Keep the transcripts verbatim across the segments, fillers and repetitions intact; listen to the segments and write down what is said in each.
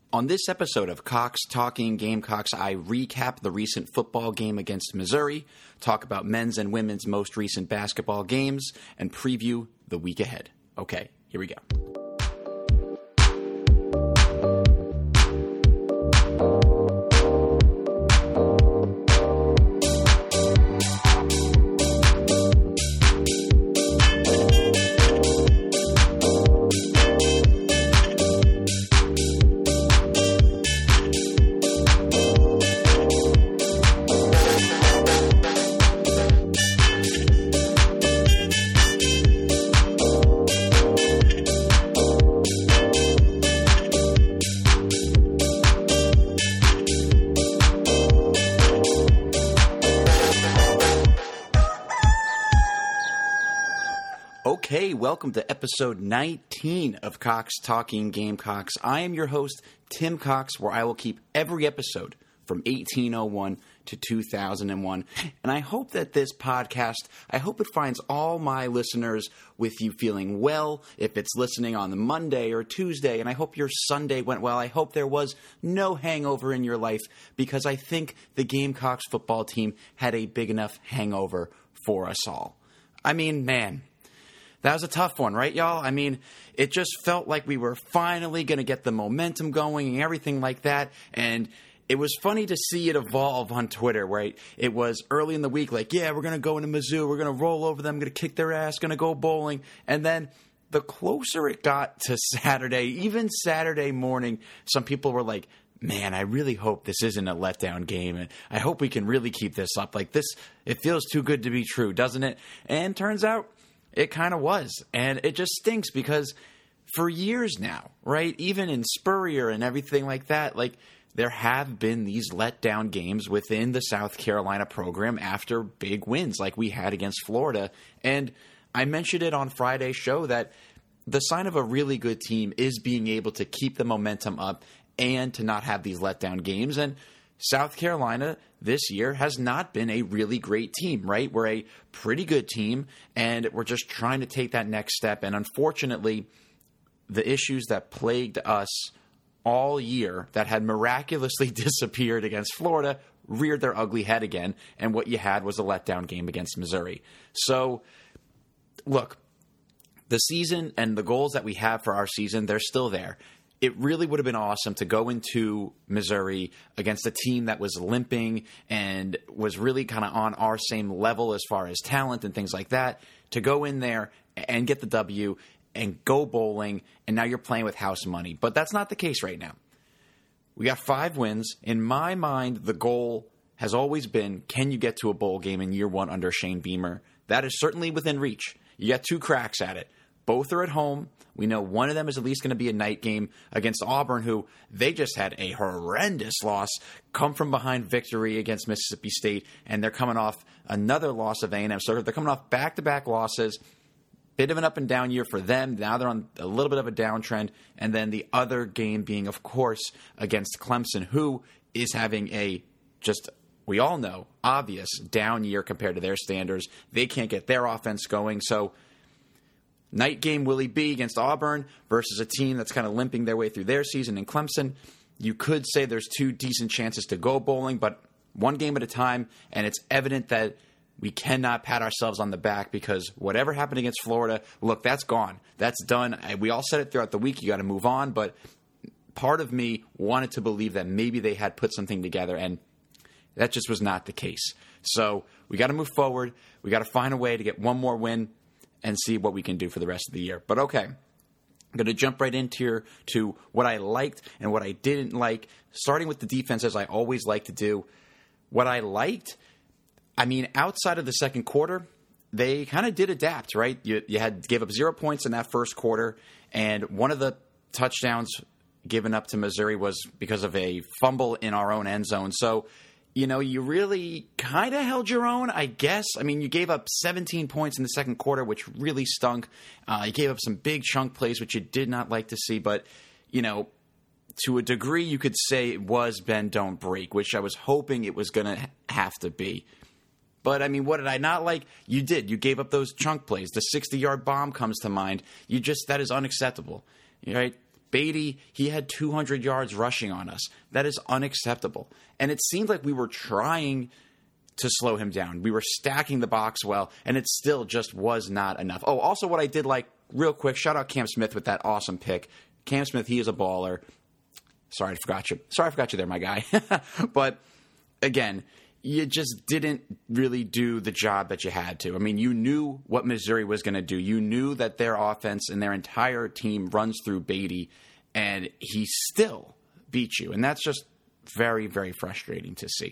On this episode of Cox Talking Gamecocks, I recap the recent football game against Missouri, talk about men's and women's most recent basketball games, and preview the week ahead. Okay, here we go. Okay, welcome to episode nineteen of Cox Talking Gamecocks. I am your host, Tim Cox, where I will keep every episode from eighteen oh one to two thousand one. And I hope that this podcast, I hope it finds all my listeners with you feeling well, if it's listening on the Monday or Tuesday, and I hope your Sunday went well. I hope there was no hangover in your life, because I think the Gamecocks football team had a big enough hangover for us all. I mean, man, that was a tough one, right, y'all? I mean, it just felt like we were finally going to get the momentum going and everything like that. And it was funny to see it evolve on Twitter, right? It was early in the week, like, yeah, we're going to go into Mizzou. We're going to roll over them, going to kick their ass, going to go bowling. And then the closer it got to Saturday, even Saturday morning, some people were like, man, I really hope this isn't a letdown game, and I hope we can really keep this up. Like this, it feels too good to be true, doesn't it? And turns out, it kind of was, and it just stinks because for years now, right, even in Spurrier and everything like that, like there have been these letdown games within the South Carolina program after big wins like we had against Florida. And I mentioned it on Friday's show that the sign of a really good team is being able to keep the momentum up and to not have these letdown games. And South Carolina this year has not been a really great team, right? We're a pretty good team, and we're just trying to take that next step. And unfortunately, the issues that plagued us all year that had miraculously disappeared against Florida reared their ugly head again, and what you had was a letdown game against Missouri. So, look, the season and the goals that we have for our season, they're still there. It really would have been awesome to go into Missouri against a team that was limping and was really kind of on our same level as far as talent and things like that, to go in there and get the W and go bowling, and now you're playing with house money. But that's not the case right now. We got five wins. In my mind, the goal has always been, can you get to a bowl game in year one under Shane Beamer? That is certainly within reach. You got two cracks at it. Both are at home. We know one of them is at least going to be a night game against Auburn, who they just had a horrendous loss, come from behind victory against Mississippi State, and they're coming off another loss of A and M. So they're coming off back-to-back losses. Bit of an up-and-down year for them. Now they're on a little bit of a downtrend. And then the other game being, of course, against Clemson, who is having a just, we all know, obvious down year compared to their standards. They can't get their offense going. So night game will he be against Auburn versus a team that's kind of limping their way through their season in Clemson. You could say there's two decent chances to go bowling, but one game at a time, and it's evident that we cannot pat ourselves on the back because whatever happened against Florida, look, that's gone. That's done. We all said it throughout the week. You got to move on, but part of me wanted to believe that maybe they had put something together, and that just was not the case. So we got to move forward. We got to find a way to get one more win and see what we can do for the rest of the year. But okay, I'm going to jump right into here to what I liked and what I didn't like, starting with the defense, as I always like to do. What I liked, I mean, outside of the second quarter, they kind of did adapt, right? You, you had gave up zero points in that first quarter, and one of the touchdowns given up to Missouri was because of a fumble in our own end zone. So, you know, you really kind of held your own, I guess. I mean, you gave up seventeen points in the second quarter, which really stunk. Uh, you gave up some big chunk plays, which you did not like to see. But, you know, to a degree, you could say it was bend, don't break, which I was hoping it was going to have to be. But, I mean, what did I not like? You did. You gave up those chunk plays. The sixty-yard bomb comes to mind. You just, that is unacceptable, right? Beatty, he had two hundred yards rushing on us. That is unacceptable. And it seemed like we were trying to slow him down. We were stacking the box well, and it still just was not enough. Oh, also what I did like, real quick, shout out Cam Smith with that awesome pick. Cam Smith, he is a baller. Sorry, I forgot you. Sorry, I forgot you there, my guy. But again, you just didn't really do the job that you had to. I mean, you knew what Missouri was going to do. You knew that their offense and their entire team runs through Beatty, and he still beat you. And that's just very, very frustrating to see.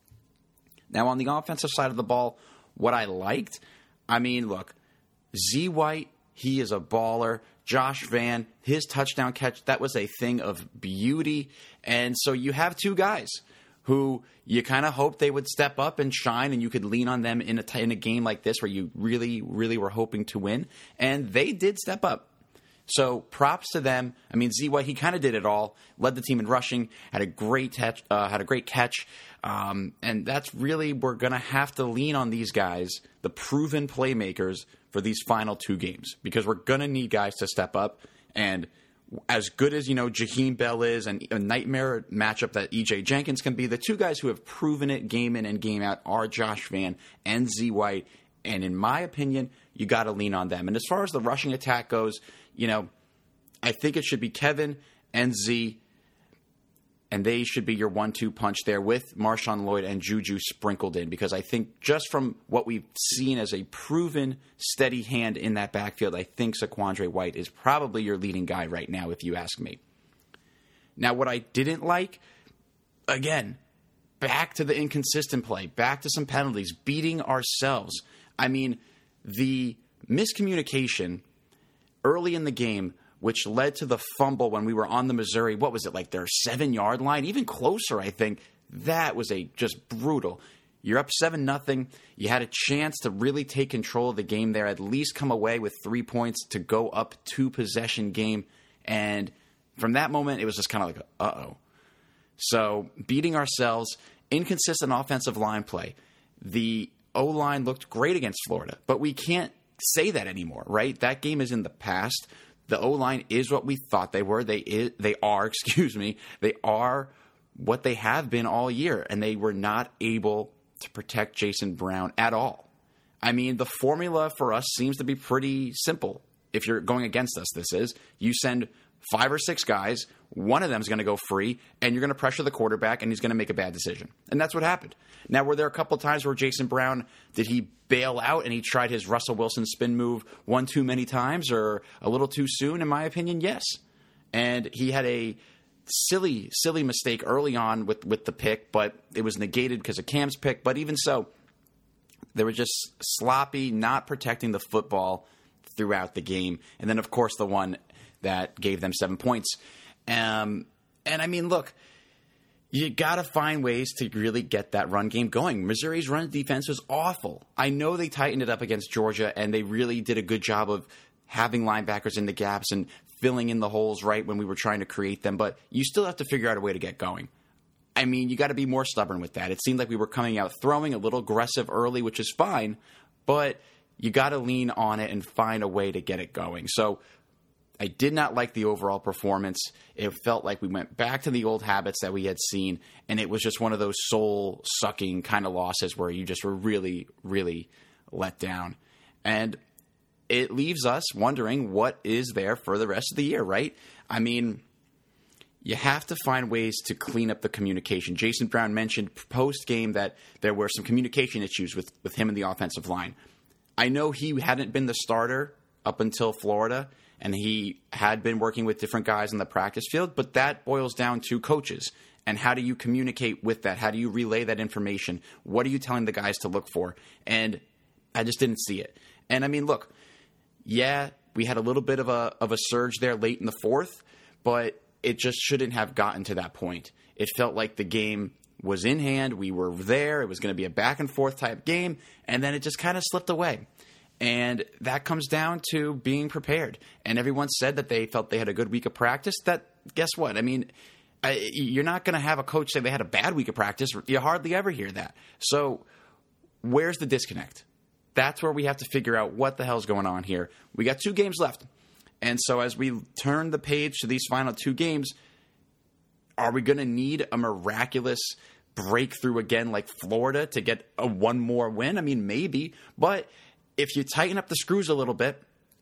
Now, on the offensive side of the ball, what I liked, I mean, look, Z White, he is a baller. Josh Vann, his touchdown catch, that was a thing of beauty. And so you have two guys who you kind of hoped they would step up and shine, and you could lean on them in a, t- in a game like this where you really, really were hoping to win. And they did step up. So props to them. I mean, Z White, he kind of did it all. Led the team in rushing, had a great catch, uh, had a great catch. Um, and that's really, we're going to have to lean on these guys, the proven playmakers, for these final two games, because we're going to need guys to step up. And as good as, you know, Jaheim Bell is, and a nightmare matchup that E J Jenkins can be, the two guys who have proven it game in and game out are Josh Vann and Z White. And in my opinion, you got to lean on them. And as far as the rushing attack goes, you know, I think it should be Kevin and Z, and they should be your one two punch there with Marshawn Lloyd and Juju sprinkled in, because I think just from what we've seen as a proven steady hand in that backfield, I think Saquandre White is probably your leading guy right now, if you ask me. Now, what I didn't like, again, back to the inconsistent play, back to some penalties, beating ourselves. I mean, the miscommunication early in the game, which led to the fumble when we were on the Missouri, what was it, like their seven-yard line? Even closer, I think. That was a just brutal. You're up seven nothing. You had a chance to really take control of the game there, at least come away with three points to go up two-possession game. And from that moment, it was just kind of like, uh-oh. So beating ourselves, inconsistent offensive line play. The O-line looked great against Florida, but we can't say that anymore, right? That game is in the past. The O-line is what we thought they were. They is, they are, excuse me, they are what they have been all year, and they were not able to protect Jason Brown at all. I mean, the formula for us seems to be pretty simple. If you're going against us, this is, you send five or six guys, one of them is going to go free, and you're going to pressure the quarterback, and he's going to make a bad decision. And that's what happened. Now, were there a couple of times where Jason Brown, did he bail out and he tried his Russell Wilson spin move one too many times or a little too soon? In my opinion, yes. And he had a silly, silly mistake early on with, with the pick, but it was negated because of Cam's pick. But even so, they were just sloppy, not protecting the football throughout the game. And then, of course, the one that gave them seven points. Um, and, I mean, look, you got to find ways to really get that run game going. Missouri's run defense was awful. I know they tightened it up against Georgia, and they really did a good job of having linebackers in the gaps and filling in the holes right when we were trying to create them. But you still have to figure out a way to get going. I mean, you got to be more stubborn with that. It seemed like we were coming out throwing a little aggressive early, which is fine, but you got to lean on it and find a way to get it going. So I did not like the overall performance. It felt like we went back to the old habits that we had seen, and it was just one of those soul-sucking kind of losses where you just were really, really let down. And it leaves us wondering what is there for the rest of the year, right? I mean, you have to find ways to clean up the communication. Jason Brown mentioned post-game that there were some communication issues with, with him and the offensive line. I know he hadn't been the starter up until Florida, and he had been working with different guys in the practice field, but that boils down to coaches. And how do you communicate with that? How do you relay that information? What are you telling the guys to look for? And I just didn't see it. And I mean, look, yeah, we had a little bit of a of a surge there late in the fourth, but it just shouldn't have gotten to that point. It felt like the game was in hand. We were there. It was going to be a back and forth type game, and then it just kind of slipped away. And that comes down to being prepared. And everyone said that they felt they had a good week of practice. That, guess what? I mean, I, you're not going to have a coach say they had a bad week of practice. You hardly ever hear that. So where's the disconnect? That's where we have to figure out what the hell's going on here. We got two games left. And so as we turn the page to these final two games, are we going to need a miraculous breakthrough again like Florida to get a one more win? I mean, maybe. But if you tighten up the screws a little bit,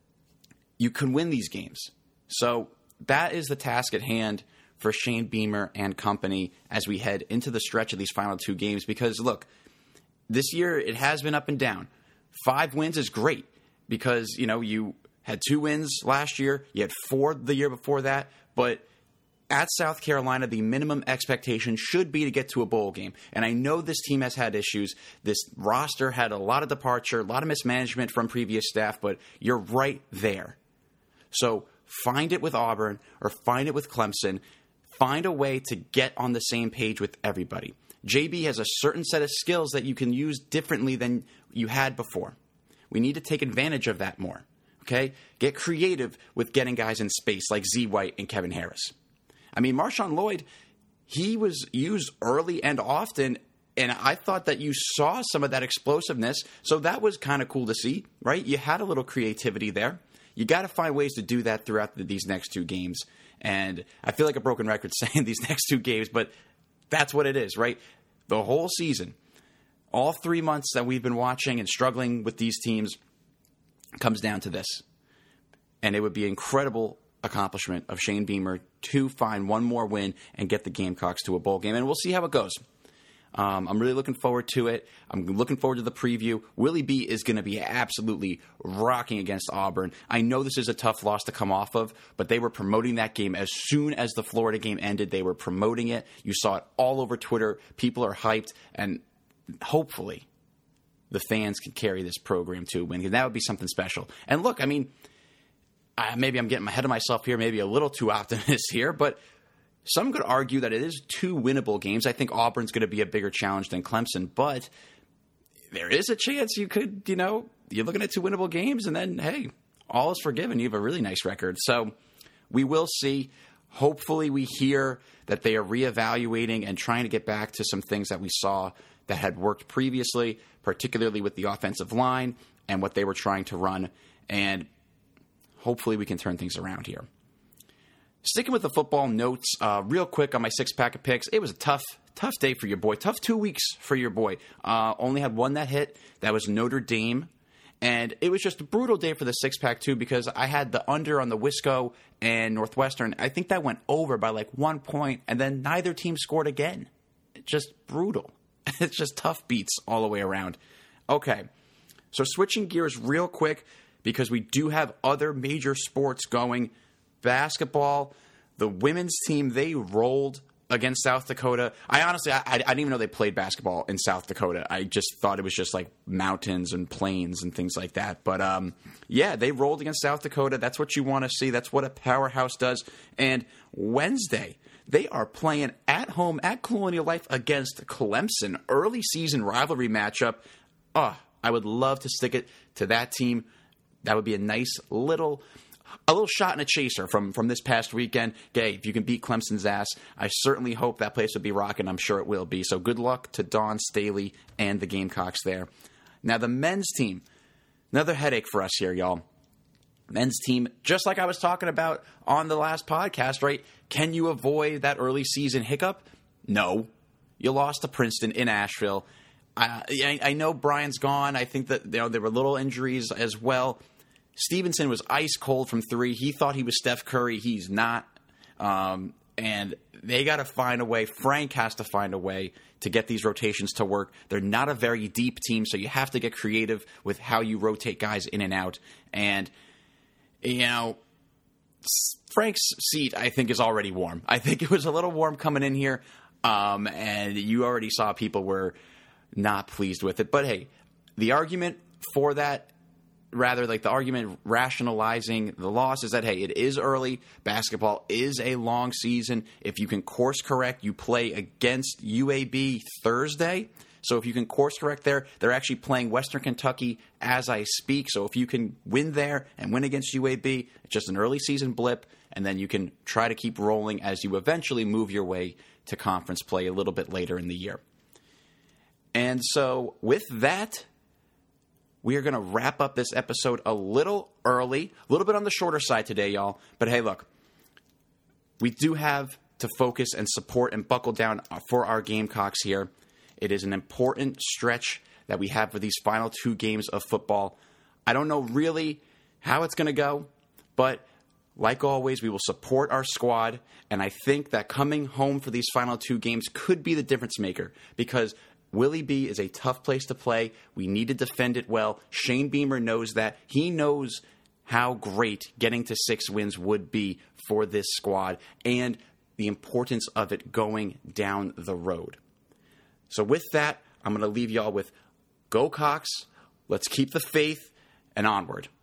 you can win these games. So that is the task at hand for Shane Beamer and company as we head into the stretch of these final two games. Because, look, this year it has been up and down. Five wins is great because, you know, you had two wins last year. You had four the year before that. But at South Carolina, the minimum expectation should be to get to a bowl game. And I know this team has had issues. This roster had a lot of departure, a lot of mismanagement from previous staff, but you're right there. So find it with Auburn or find it with Clemson. Find a way to get on the same page with everybody. J B has a certain set of skills that you can use differently than you had before. We need to take advantage of that more. Okay? Get creative with getting guys in space like Z White and Kevin Harris. I mean, Marshawn Lloyd, he was used early and often, and I thought that you saw some of that explosiveness, so that was kind of cool to see, right? You had a little creativity there. You got to find ways to do that throughout the, these next two games, and I feel like a broken record saying these next two games, but that's what it is, right? The whole season, all three months that we've been watching and struggling with these teams comes down to this, and it would be incredible accomplishment of Shane Beamer to find one more win and get the Gamecocks to a bowl game. And we'll see how it goes. Um, I'm really looking forward to it. I'm looking forward to the preview. Willie B is going to be absolutely rocking against Auburn. I know this is a tough loss to come off of, but they were promoting that game as soon as the Florida game ended. They were promoting it. You saw it all over Twitter. People are hyped, and hopefully the fans can carry this program to a win. That would be something special. And look, I mean, Uh, maybe I'm getting ahead of myself here, maybe a little too optimistic here, but some could argue that it is two winnable games. I think Auburn's going to be a bigger challenge than Clemson, but there is a chance you could, you know, you're looking at two winnable games, and then, hey, all is forgiven. You have a really nice record. So we will see. Hopefully we hear that they are reevaluating and trying to get back to some things that we saw that had worked previously, particularly with the offensive line and what they were trying to run, and hopefully we can turn things around here. Sticking with the football notes, uh, real quick on my six-pack of picks, it was a tough, tough day for your boy. Tough two weeks for your boy. Uh, only had one that hit. That was Notre Dame. And it was just a brutal day for the six-pack, too, because I had the under on the Wisco and Northwestern. I think that went over by like one point, and then neither team scored again. It's just brutal. It's just tough beats all the way around. Okay, so switching gears real quick, because we do have other major sports going. Basketball, the women's team, they rolled against South Dakota. I honestly, I, I didn't even know they played basketball in South Dakota. I just thought it was just like mountains and plains and things like that. But um, yeah, they rolled against South Dakota. That's what you want to see. That's what a powerhouse does. And Wednesday, they are playing at home at Colonial Life against Clemson. Early season rivalry matchup. Oh, I would love to stick it to that team. That would be a nice little, a little shot and a chaser from, from this past weekend. Hey, if you can beat Clemson's ass, I certainly hope that place will be rocking. I'm sure it will be. So good luck to Dawn Staley and the Gamecocks there. Now the men's team, another headache for us here, y'all. Men's team, just like I was talking about on the last podcast, right? Can you avoid that early season hiccup? No. You lost to Princeton in Asheville. I, I know Brian's gone. I think that, you know, there were little injuries as well. Stevenson was ice cold from three. He thought he was Steph Curry. He's not. Um, and they got to find a way. Frank has to find a way to get these rotations to work. They're not a very deep team, so you have to get creative with how you rotate guys in and out. And, you know, Frank's seat, I think, is already warm. I think it was a little warm coming in here. Um, and you already saw people were not pleased with it. But, hey, the argument for that, rather like the argument rationalizing the loss, is that, hey, it is early. Basketball is a long season. If you can course correct, you play against U A B Thursday. So if you can course correct there, they're actually playing Western Kentucky as I speak. So if you can win there and win against U A B, it's just an early season blip, and then you can try to keep rolling as you eventually move your way to conference play a little bit later in the year. And so with that, we are going to wrap up this episode a little early, a little bit on the shorter side today, y'all. But hey, look, we do have to focus and support and buckle down for our Gamecocks here. It is an important stretch that we have for these final two games of football. I don't know really how it's going to go, but like always, we will support our squad, and I think that coming home for these final two games could be the difference maker because Willie B is a tough place to play. We need to defend it well. Shane Beamer knows that. He knows how great getting to six wins would be for this squad and the importance of it going down the road. So with that, I'm going to leave y'all with Go Cox. Let's keep the faith and onward.